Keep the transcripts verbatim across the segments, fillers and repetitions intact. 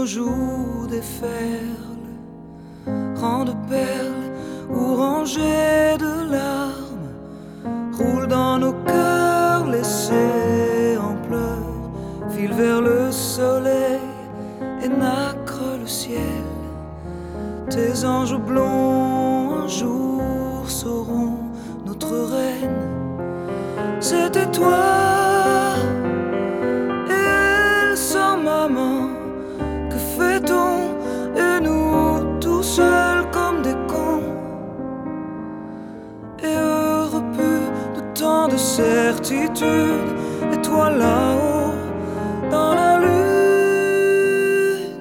nos joues déferlent, rang de perles ou rangées de larmes, roule dans nos cœurs laissés en pleurs, file vers le soleil et nacre le ciel. Tes anges blonds un jour sauront notre reine. C'était toi, et elle sans maman. Que fait-on, et nous tout seuls comme des cons, et heureux plus de tant de certitude. Et toi là-haut dans la lune,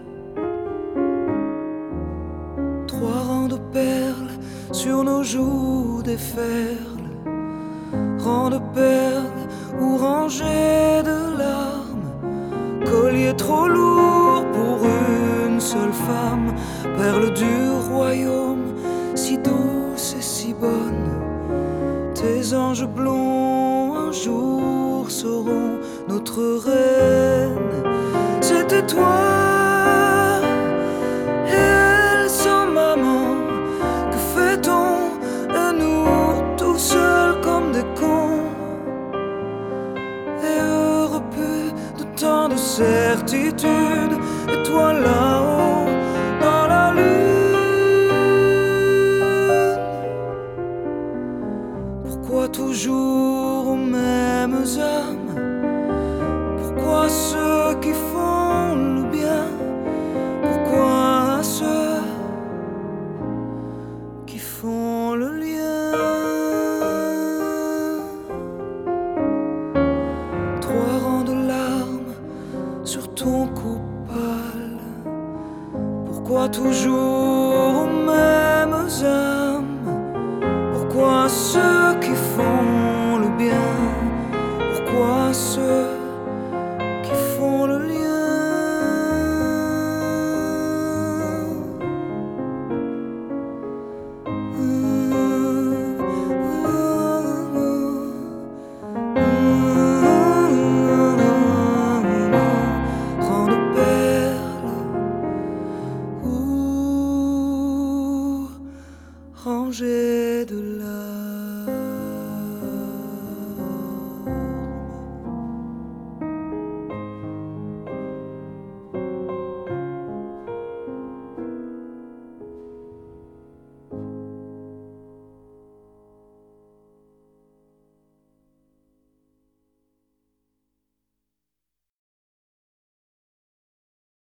trois rangs de perles sur nos joues déferlent, rangs de perles ou rangées de larmes, collier trop lourd pour une seule femme, perle du royaume, si douce et si bonne. Tes anges blonds un jour seront notre reine. C'était toi, et elle sans maman. Que fait-on, et nous tout seuls comme des cons, et heureux plus de tant de certitude. Et toi là-haut dans la lune, pourquoi toujours aux mêmes âmes? Pourquoi ceux qui font le bien? Pourquoi à ceux qui font le lien? Trois rangs de larmes sur ton cou pâle, pourquoi toujours aux mêmes âmes? Pourquoi ceux qui font le bien? Pourquoi ceux qui font le lien? Rangs de perles ou rangées